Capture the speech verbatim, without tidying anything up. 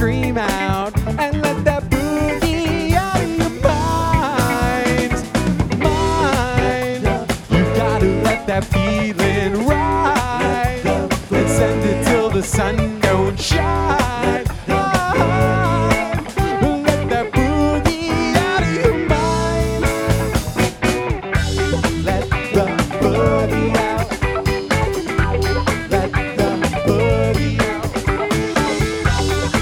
scream out and let that boogie out of your mind. Mind. You gotta let that feeling ride and send it till the sun don't shine.